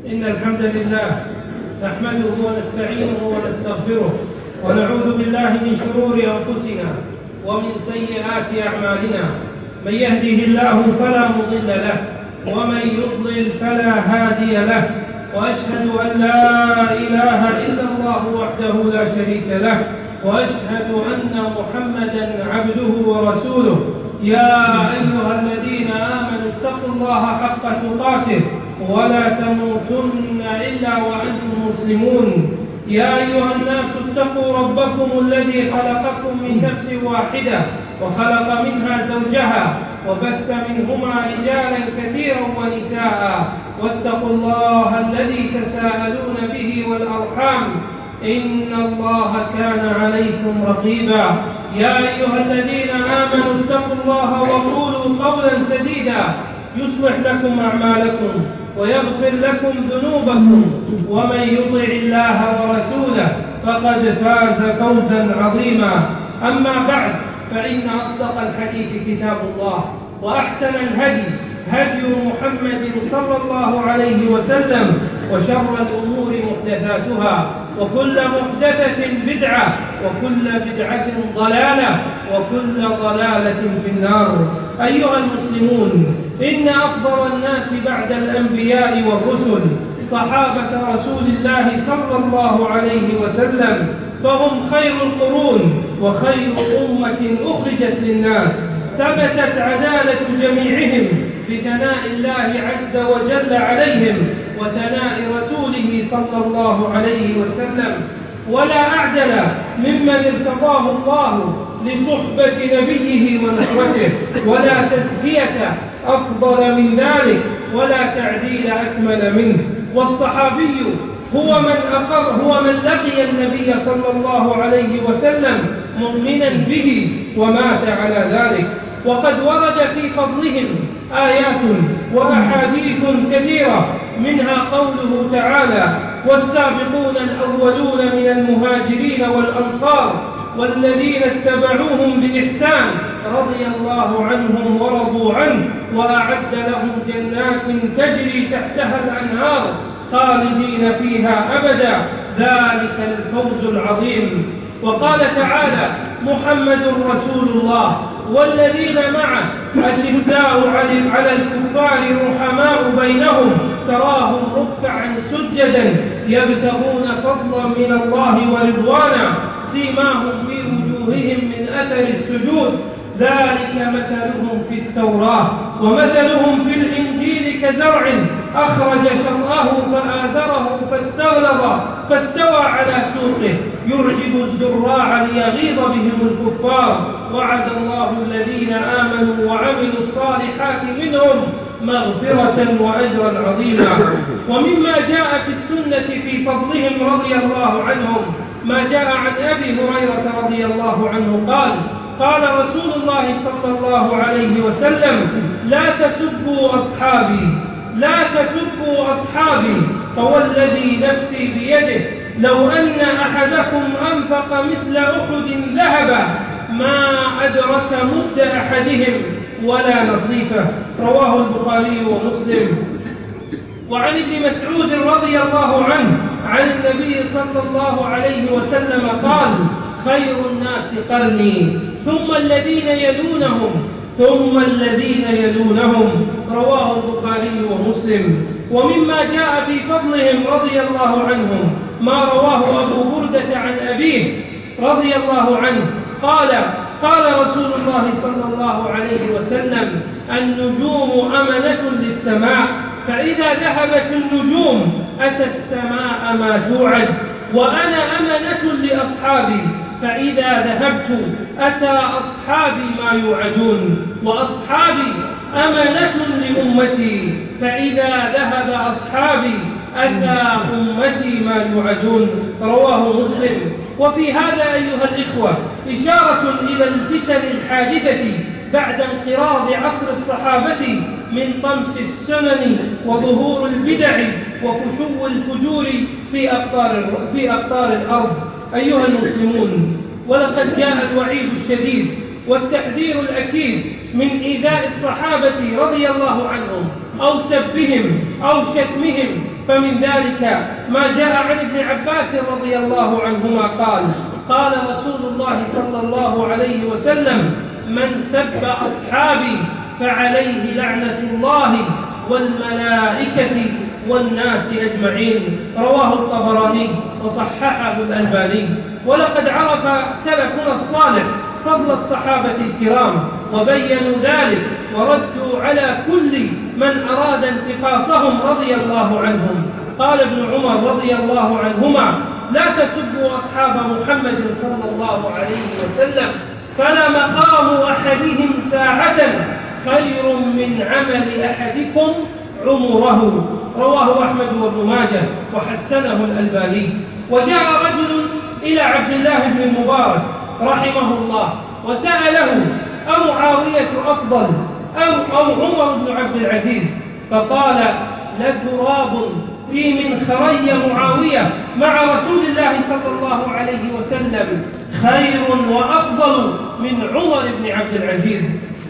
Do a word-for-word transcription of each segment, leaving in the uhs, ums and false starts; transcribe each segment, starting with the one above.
إن الحمد لله نحمده ونستعينه ونستغفره ونعوذ بالله من شرور أنفسنا ومن سيئات أعمالنا. من يهده الله فلا مضل له ومن يضلل فلا هادي له، وأشهد أن لا إله إلا الله وحده لا شريك له، وأشهد أن محمدا عبده ورسوله. يا أيها الذين آمنوا اتقوا الله حق تقاته ولا تموتن إلا وأنتم مسلمون. يا أيها الناس اتقوا ربكم الذي خلقكم من نفس واحدة وخلق منها زوجها وبث منهما رجالا كثيرا ونساء، واتقوا الله الذي تساءلون به والأرحام إن الله كان عليكم رقيبا. يا أيها الذين آمنوا اتقوا الله وقولوا قولا سديدا يصلح لكم أعمالكم ويغفر لكم ذنوبكم، ومن يطع الله ورسوله فقد فاز فوزا عظيما. أما بعد، فإن أصدق الحديث كتاب الله، وأحسن الهدي هدي محمد صلى الله عليه وسلم، وشر الأمور محدثاتها، وكل محدثة بدعة، وكل بدعة ضلالة، وكل ضلالة في النار. أيها المسلمون، إن أفضل الناس بعد الأنبياء والرسل صحابة رسول الله صلى الله عليه وسلم، فهم خير القرون وخير أمة أخرجت للناس. ثبتت عدالة جميعهم بثناء الله عز وجل عليهم وثناء رسوله صلى الله عليه وسلم، ولا أعدل ممن ارتضاه الله لصحبة نبيه ونصرته، ولا تزكية أفضل من ذلك، ولا تعديل أكمل منه. والصحابي هو من أقر هو من لقي النبي صلى الله عليه وسلم مؤمنا به ومات على ذلك. وقد ورد في فضلهم آيات وأحاديث كثيرة، منها قوله تعالى: والسابقون الأولون من المهاجرين والأنصار والذين اتبعوهم بإحسان رضي الله عنهم ورضوا عنه وأعد لهم جنات تجري تحتها الأنهار خالدين فيها أبدا، ذلك الفوز العظيم. وقال تعالى: محمد رسول الله والذين معه أشداء على الكفار رحماء بينهم تراهم ركعا سجدا يبتغون فضلا من الله ورضوانا سيماهم في وجوههم من أثر السجود ذلك مثلهم في التوراة ومثلهم في الإنجيل كزرع أخرج شطأه فآزره فاستغلظ فاستوى على سوقه يعجب الزراع ليغيظ بهم الكفار. وعد الله الذين آمنوا وعملوا الصالحات منهم مغفرة وأجرا عظيما. ومما جاء في السنة في فضلهم رضي الله عنهم ما جاء عن أبي هريرة رضي الله عنه قال: قال رسول الله صلى الله عليه وسلم: لا تسبوا أصحابي لا تسبوا أصحابي فوالذي نفسي بيده لو أن أحدكم أنفق مثل أحد ذهبا ما أدرك مد أحدهم ولا نصيفه. رواه البخاري ومسلم. وعن ابن مسعود رضي الله عنه عن النبي صلى الله عليه وسلم قال: خير الناس قرني ثم الذين يلونهم ثم الذين يلونهم. رواه البخاري ومسلم. ومما جاء في فضلهم رضي الله عنهم ما رواه أبو بردة عن أبيه رضي الله عنه قال: قال رسول الله صلى الله عليه وسلم: النجوم أمنة للسماء، فإذا ذهبت النجوم أتى السماء ما توعد، وأنا أمنة لأصحابي، فإذا ذهبت أتى أصحابي ما يوعدون، وأصحابي أمنة لأمتي، فإذا ذهب أصحابي أتى أمتي ما يوعدون. رواه مسلم. وفي هذا أيها الإخوة إشارة إلى الفتن الحادثة بعد انقراض عصر الصحابة من طمس السنن وظهور البدع وفشو الفجور في أقطار في أقطار الأرض. أيها المسلمون، ولقد جاء الوعيد الشديد والتحذير الأكيد من إيذاء الصحابة رضي الله عنهم أو سبهم أو شتمهم فمن ذلك ما جاء عن ابن عباس رضي الله عنهما قال قال رسول الله صلى الله عليه وسلم من سب أصحابي فعليه لعنة الله والملائكة والناس أجمعين. رواه الطبراني وصححه الألباني. ولقد عرف سلفنا الصالح فضل الصحابة الكرام وبينوا ذلك وردوا على كل من أراد انتقاصهم رضي الله عنهم. قال ابن عمر رضي الله عنهما لا تسبوا أصحاب محمد صلى الله عليه وسلم فلمقام أحدهم ساعة خير من عمل أحدكم عمره. رواه أحمد وابن ماجه وحسنه الألباني. وجاء رجل إلى عبد الله بن المبارك رحمه الله وسأله أمعاوية أفضل أو, أو عمر بن عبد العزيز؟ فقال لتراب في منخري معاوية مع رسول الله صلى الله عليه وسلم خير وأفضل من عمر بن عبد العزيز.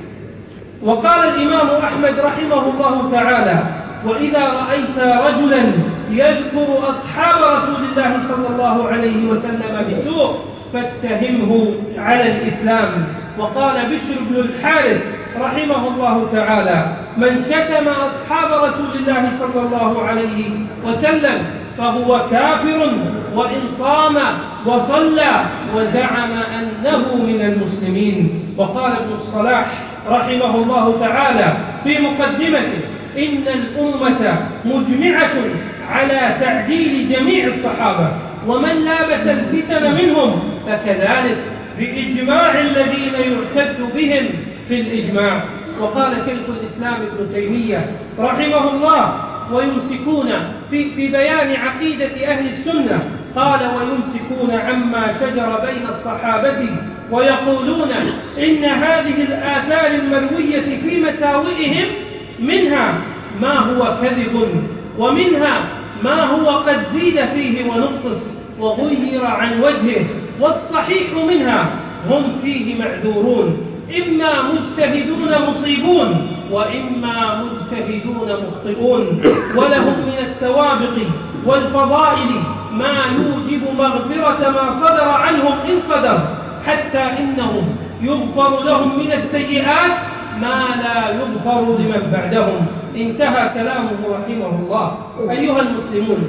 وقال الإمام أحمد رحمه الله تعالى وإذا رأيت رجلا يذكر أصحاب رسول الله صلى الله عليه وسلم بسوء فاتهمه على الإسلام. وقال بشر بن الحارث رحمه الله تعالى من شتم أصحاب رسول الله صلى الله عليه وسلم فهو كافر وإن صام وصلى وزعم أنه من المسلمين. وقال ابن الصلاح رحمه الله تعالى في مقدمته إن الأمة مجمعة على تعديل جميع الصحابة ومن لابس الفتن منهم فكذلك بإجماع الذين يعتد بهم في الإجماع. وقال شيخ الإسلام ابن تيمية رحمه الله ويمسكون في, في بيان عقيدة أهل السنة قال ويمسكون عما شجر بين الصحابة ويقولون إن هذه الآثار المروية في مساوئهم منها ما هو كذب ومنها ما هو قد زيد فيه ونقص وغير عن وجهه والصحيح منها هم فيه معذورون إما مجتهدون مصيبون وإما مجتهدون مخطئون ولهم من السوابق والفضائل ما يوجب مغفرة ما صدر عنهم إن صدر حتى إنهم يغفر لهم من السيئات ما لا يغفر لمن بعدهم. انتهى كلامه رحمه الله. أيها المسلمون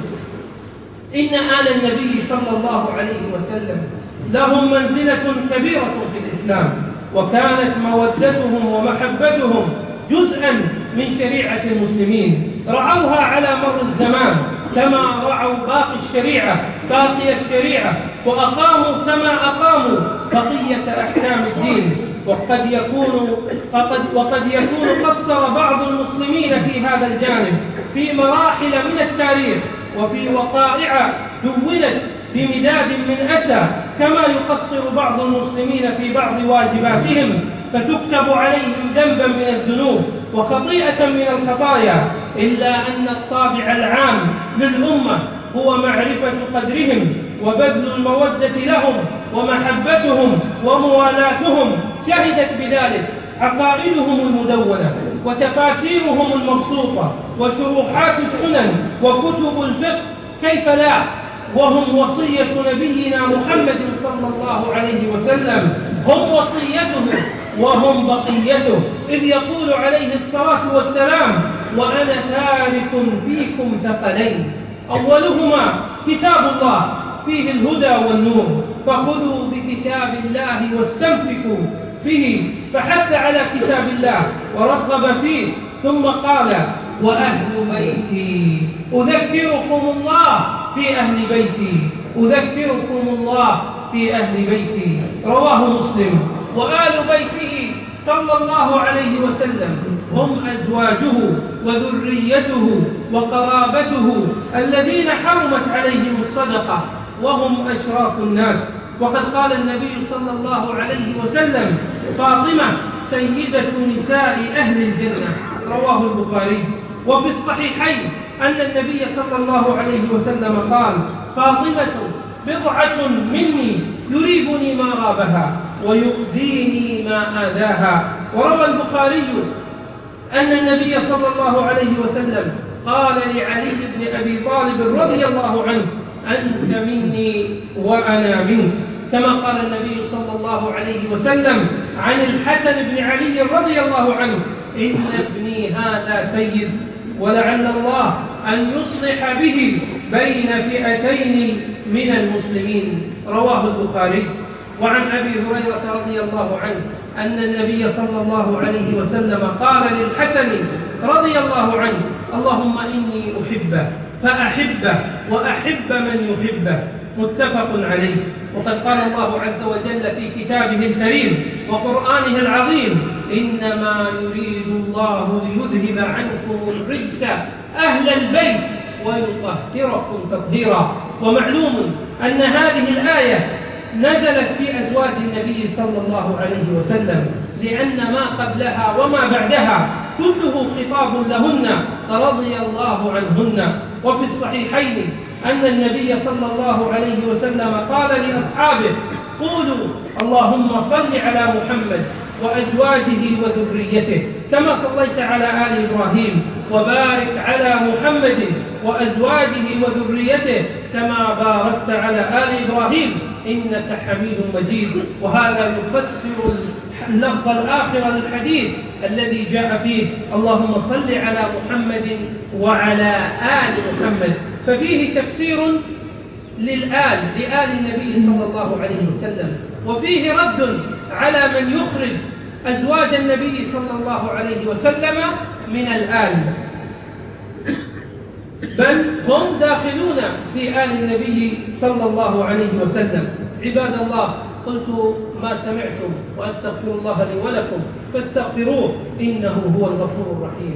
إن آل النبي صلى الله عليه وسلم لهم منزلة كبيرة في الإسلام وكانت مودتهم ومحبتهم جزءا من شريعة المسلمين رعوها على مر الزمان كما رعوا باقي الشريعة باقي الشريعة وأقاموا كما أقاموا بقية أحكام الدين. وقد يكون وقد, وقد يكون قصر بعض المسلمين في هذا الجانب في مراحل من التاريخ وفي وقائع دونت بمداد من أسى كما يقصر بعض المسلمين في بعض واجباتهم فتكتب عليهم ذنبا من الذنوب وخطيئة من الخطايا. إلا أن الطابع العام للأمة هو معرفة قدرهم وبذل المودة لهم ومحبتهم وموالاتهم شهدت بذلك عقائدهم المدونة وتفاسيرهم المبسوطة وشروحات السنن وكتب الفقه كيف لا وهم وصية نبينا محمد صلى الله عليه وسلم هم وصيته وهم بقيته إذ يقول عليه الصلاة والسلام وأنا تارك فيكم ثقلين أولهما كتاب الله فيه الهدى والنور فخذوا بكتاب الله واستمسكوا به فحث على كتاب الله ورغب فيه ثم قال وأهل بيتي أذكركم الله في أهل بيتي أذكركم الله في أهل بيتي. رواه مسلم. وآل بيته صلى الله عليه وسلم هم أزواجه وذريته وقرابته الذين حرمت عليهم الصدقة وهم أشراف الناس. وقد قال النبي صلى الله عليه وسلم فاطمة سيدة نساء أهل الجنة. رواه البخاري. وفي الصحيحين أن النبي صلى الله عليه وسلم قال فاطمة بضعة مني يريبني ما غابها ويؤذيني ما آذاها. وروى البخاري أن النبي صلى الله عليه وسلم قال لعلي بن أبي طالب رضي الله عنه: أنت مني وأنا منك. كما قال النبي صلى الله عليه وسلم عن الحسن بن علي رضي الله عنه: إن ابني هذا سيد، ولعل الله أن يصلح به بين فئتين من المسلمين. رواه البخاري. وعن أبي هريرة رضي الله عنه أن النبي صلى الله عليه وسلم قال للحسن رضي الله عنه: اللهم إني أحبه فأحبه وأحب من يحبه. متفق عليه. وقد قال الله عز وجل في كتابه الكريم وقرآنه العظيم: إنما يريد الله ليذهب عنكم الرجس أهل البيت ويطهركم تطهيرا. ومعلوم أن هذه الآية نزلت في أزواج النبي صلى الله عليه وسلم، لأن ما قبلها وما بعدها كله خطاب لهن رضي الله عنهن. وفي الصحيحين أن النبي صلى الله عليه وسلم قال لأصحابه: قولوا اللهم صل على محمد وأزواجه وذريته كما صليت على آل إبراهيم، وبارك على محمد وأزواجه وذريته كما باركت على آل إبراهيم إنك حميد مجيد. وهذا يفسر اللفظ الآخر للحديث الذي جاء فيه: اللهم صل على محمد وعلى آل محمد. ففيه تفسير للآل لآل النبي صلى الله عليه وسلم، وفيه رد على من يخرج أزواج النبي صلى الله عليه وسلم من الآل، بل هم داخلون في آل النبي صلى الله عليه وسلم. عباد الله، قلت ما سمعتم وأستغفر الله لي ولكم فاستغفروه إنه هو الغفور الرحيم.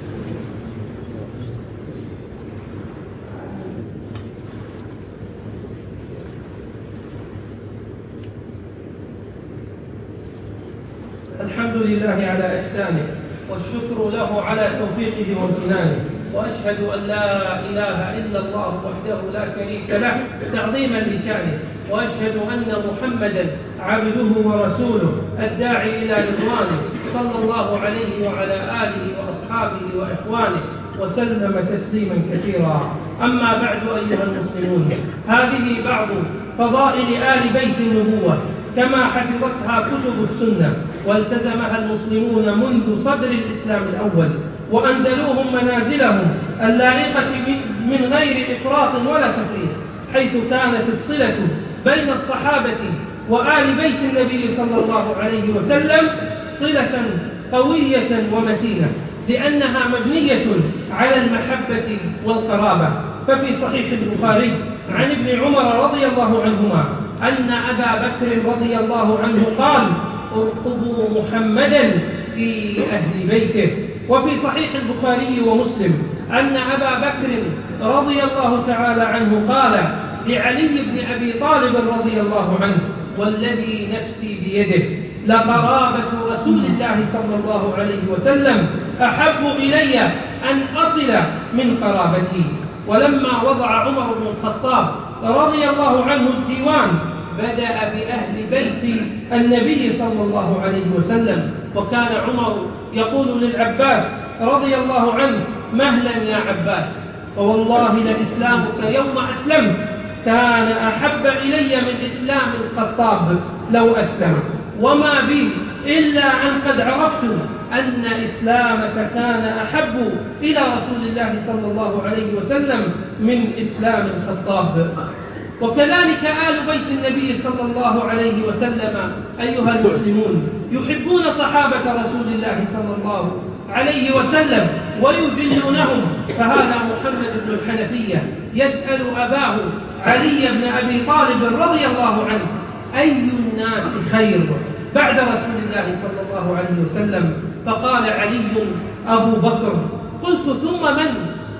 الحمد لله على إحسانه، والشكر له على توفيقه وامتنانه، وأشهد أن لا إله إلا الله وحده لا شريك له تعظيما لشأنه، وأشهد أن محمدا عبده ورسوله الداعي إلى رضوانه صلى الله عليه وعلى آله وأصحابه وإخوانه وسلم تسليما كثيرا. أما بعد أيها المسلمون، هذه بعض فضائل آل بيت النبوة كما حفظتها كتب السنة والتزمها المسلمون منذ صدر الإسلام الأول، وأنزلوهم منازلهم اللائقة من غير إفراط ولا تفريط، حيث كانت الصلة بين الصحابة وآل بيت النبي صلى الله عليه وسلم صلة قوية ومتينة، لأنها مبنية على المحبة والقرابة. ففي صحيح البخاري عن ابن عمر رضي الله عنهما أن أبا بكر رضي الله عنه قال: ارقبوا محمدا في أهل بيته. وفي صحيح البخاري ومسلم أن أبا بكر رضي الله تعالى عنه قال لعلي بن أبي طالب رضي الله عنه: والذي نفسي بيده لقرابة رسول الله صلى الله عليه وسلم أحب إلي أن أصل من قرابتي. ولما وضع عمر بن الخطاب رضي الله عنه الديوان بدأ بأهل بيت النبي صلى الله عليه وسلم، وكان عمر يقول للعباس رضي الله عنه: مهلا يا عباس، فوالله لإسلامك يوم أسلمت كان أحب إلي من إسلام الخطاب لو أسلم، وما بي إلا أن قد عرفت أن إسلامك كان أحب إلى رسول الله صلى الله عليه وسلم من إسلام الخطاب. وكذلك آل بيت النبي صلى الله عليه وسلم أيها المسلمون يحبون صحابة رسول الله صلى الله عليه وسلم ويجلونهم. فهذا محمد بن الحنفية يسأل أباه علي بن أبي طالب رضي الله عنه: أي الناس خير بعد رسول الله صلى الله عليه وسلم؟ فقال علي: أبو بكر. قلت: ثم من؟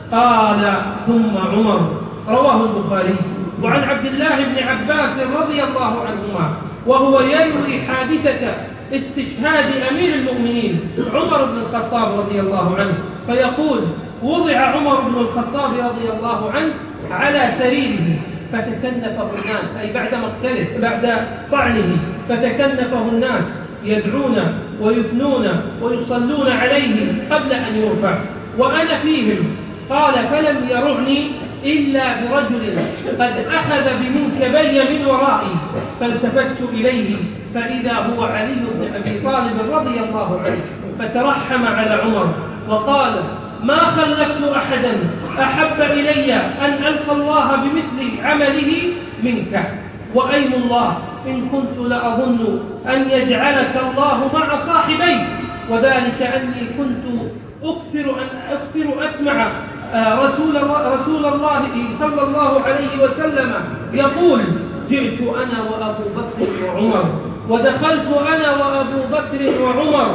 قال: ثم عمر. رواه البخاري. وعن عبد الله بن عباس رضي الله عنهما وهو يروي حادثة استشهاد أمير المؤمنين عمر بن الخطاب رضي الله عنه، فيقول: وضع عمر بن الخطاب رضي الله عنه على سريره فتكنفه الناس، أي بعد مقتله بعد طعنه فتكنفه الناس يدعون ويثنون ويصلون عليه قبل أن يرفع، وأنا فيهم، قال فلم يرعني إلا برجل قد أخذ بمنكبي من ورائي، فالتفت إليه فإذا هو علي بن أبي طالب رضي الله عنه، فترحم على عمر وقال ما خلفت أحدا أحب إلي أن ألقى الله بمثل عمله منك، وأيم الله إن كنت لأظن أن يجعلك الله مع صاحبيك، وذلك أني كنت أكثر أن أكثر أسمع رسول رسول الله صلى الله عليه وسلم يقول جئت أنا وأبو بكر وعمر، ودخلت أنا وأبو بكر وعمر،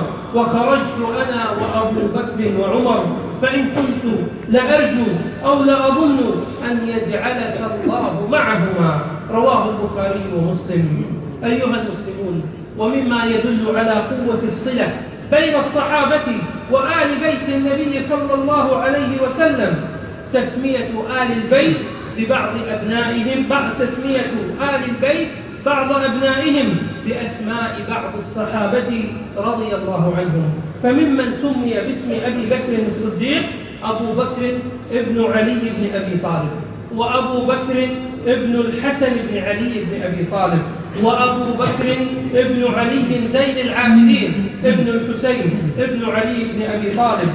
وخرجت أنا وأبو بكر وعمر، فإن كنت لأرجو أو لأظن أن يجعلك الله معهما. رواه البخاري ومسلم. أيها المسلمون، ومما يدل على قوة الصلة بين الصحابة وآل بيت النبي صلى الله عليه وسلم تسمية آل البيت ببعض أبنائهم بعض تسمية آل البيت بعض أبنائهم بأسماء بعض الصحابة رضي الله عنهم. فممن سمي باسم أبي بكر الصديق أبو بكر ابن علي بن أبي طالب، وأبو بكر ابن الحسن بن علي بن أبي طالب، وأبو بكر ابن علي زين العابدين ابن الحسين ابن علي بن أبي طالب،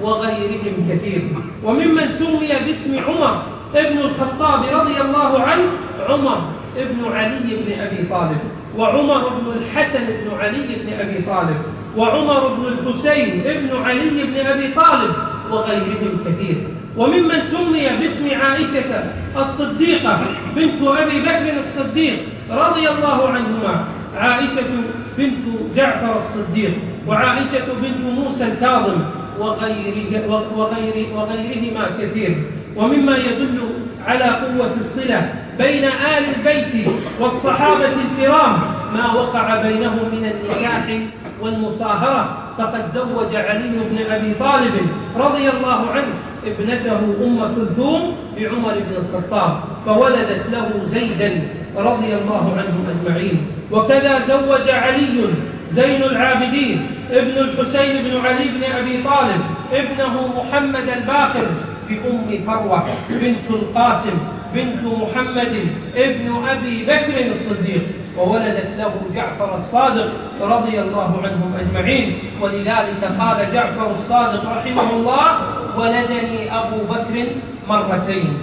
وغيرهم كثير. وممن سمي باسم عمر ابن الخطاب رضي الله عنه عمر ابن علي بن أبي طالب، وعمر بن الحسن بن علي بن أبي طالب، وعمر بن الحسين ابن علي بن أبي طالب، وغيرهم كثير. وممن سمي باسم عائشة الصديقة بنت أبي بكر الصديق رضي الله عنهما عائشة بنت جعفر الصديق، وعائشة بنت موسى الكاظم، وغير وغير وغيرهما كثير. ومما يدل على قوة الصلة بين آل البيت والصحابة الكرام ما وقع بينهم من النكاح والمصاهرة، فقد زوج علي بن أبي طالب رضي الله عنه ابنته أم كلثوم بعمر بن الخطاب، فولدت له زيدا رضي الله عنهم أجمعين. وكذا زوج علي زين العابدين ابن الحسين بن علي بن أبي طالب ابنه محمد الباقر بأم فروة بنت القاسم بنت محمد ابن أبي بكر الصديق، وولدت له جعفر الصادق رضي الله عنهم أجمعين. ولذلك قال جعفر الصادق رحمه الله ولدني أبو بكر مرتين.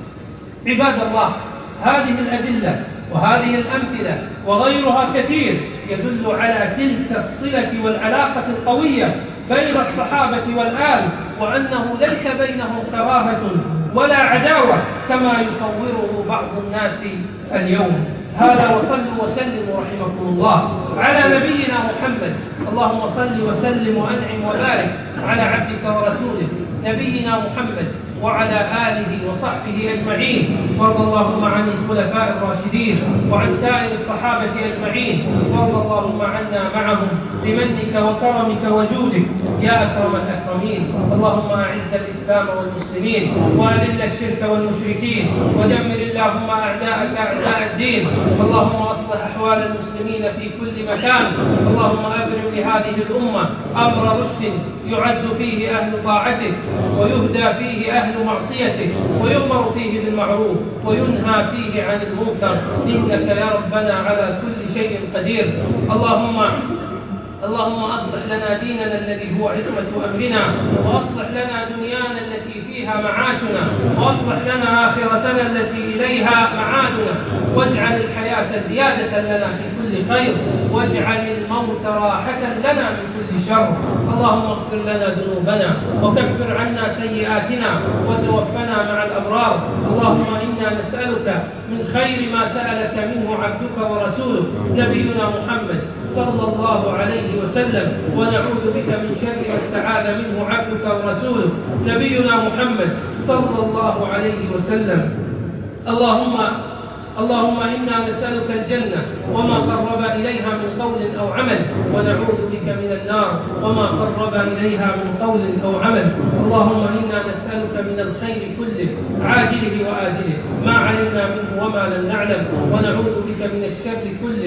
عباد الله، هذه الأدلة وهذه الأمثلة وغيرها كثير يدل على تلك الصلة والعلاقة القوية بين الصحابة والآل، وأنه ليس بينهم كراهة ولا عداوة كما يصوره بعض الناس اليوم. هذا وصلوا وسلموا رحمكم الله على نبينا محمد. اللهم صل وسلم وأنعم وبارك على عبدك ورسولك نبينا محمد وعلى آله وصحبه أجمعين، وارض اللهم عن الخلفاء الراشدين وعن سائر الصحابة أجمعين، وارض اللهم عنا معهم بمنك وكرمك وجودك يا أكرم الأكرمين. اللهم أعز الإسلام والمسلمين وأذل الشرك والمشركين ودمر اللهم أعداءك أعداء الدين. اللهم أصلح أحوال المسلمين في كل مكان. اللهم أبرم لهذه الأمة أمر رشد يعز فيه أهل طاعتك ويهدى فيه أهل معصيتك ويؤمر فيه بالمعروف وينهى فيه عن المنكر، إنك يا ربنا على كل شيء قدير. اللهم اللهم أصلح لنا ديننا الذي هو عصمة أمرنا، وأصلح لنا دنيانا التي فيها معاشنا، وأصلح لنا آخرتنا التي إليها معادنا، واجعل الحياة زيادة لنا في كل خير، واجعل الموت راحة لنا من كل شر. اللهم اغفر لنا ذنوبنا وكفر عنا سيئاتنا وتوفنا مع الأبرار. اللهم إنا نسألك من خير ما سألك منه عبدك ورسولك نبينا محمد صلى الله عليه وسلم، ونعوذ بك من شر ما استعاذ منه عبدك ورسولك نبينا محمد صلى الله عليه وسلم. اللهم اللهم إنا نسألك الجنة وما قرب إليها من قول أو عمل، ونعوذ بك من النار وما قرب إليها من قول أو عمل. اللهم إنا نسألك من الخير كله عاجله وآجله ما علمنا منه وما لم نعلم، ونعوذ بك من الشر كله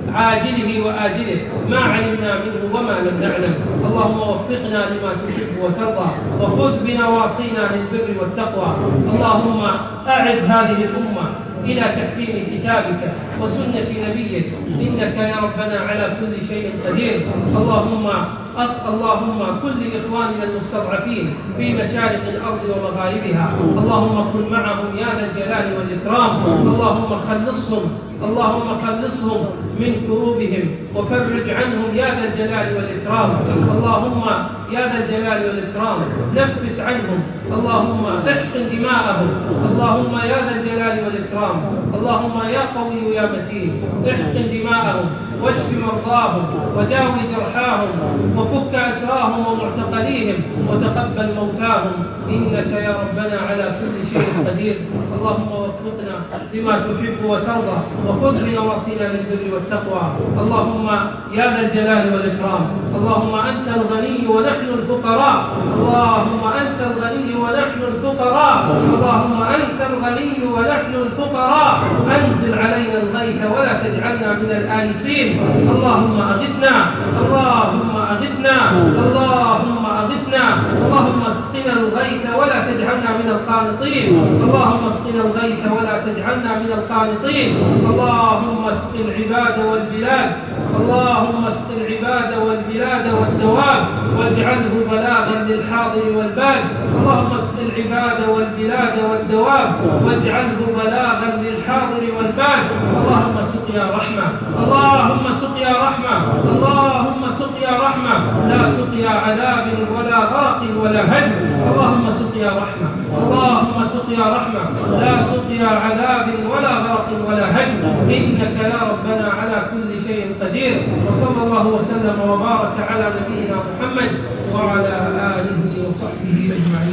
عاجله وآجله ما علمنا منه وما لم نعلم. اللهم وفقنا لما تحب وترضى، وخذ بنواصينا للبر والتقوى. اللهم أعد هذه الأمة إلى تحكيم كتابك وسنة نبيك، إنك يا ربنا على كل شيء قدير. اللهم أص اللهم كل إخواننا المستضعفين في مشارق الأرض ومغاربها، اللهم كن معهم يا ذا الجلال والإكرام. اللهم خلصهم اللهم خلصهم من كروبهم وفرج عنهم يا ذا الجلال والإكرام. اللهم يا ذا الجلال والإكرام نفس عنهم، اللهم احقن دماءهم، اللهم يا ذا الجلال والإكرام. اللهم يا قوي يا متين احقن دماءهم واشف مرضاهم وداوي جرحاهم وفك أسراهم ومعتقليهم وتقبل موتاهم، إنك يا ربنا على كل شيء قدير. اللهم وفقنا لما تحب وترضى، وخذ بنواصينا للبر والتقوى. اللهم يا ذا الجلال والإكرام، اللهم أنت الغني ونحن الفقراء، اللهم أنت الغني ونحن الفقراء، اللهم أنت الغني ونحن الفقراء. أنزل علينا الغيث ولا تجعلنا من الآيسين. اللهم أغثنا اللهم أغثنا اللهم أغثنا اللهم اسقنا الغيث ولا تجعلنا من القانطين. اللهم اسقنا الغيث ولا تجعلنا من القانطين. اللهم اسق العباد والبلاد اللهم اسق العباد والبلاد والدواب واجعله بلاغا للحاضر والباد. اللهم اسق العباد والبلاد والدواب واجعله بلاغا للحاضر والباد. اللهم سقيا رحمة اللهم سقيا رحمة اللهم سقيا رحمة، لا سقيا عذاب ولا غرق ولا هدم. اللهم سقيا رحمة اللهم سقيا رحمة، لا سقيا عذاب ولا غرق ولا هدم، إنك يا ربنا على كل شيء قدير. وصلى الله وسلم وبارك على نبينا محمد وعلى آله وصحبه أجمعين.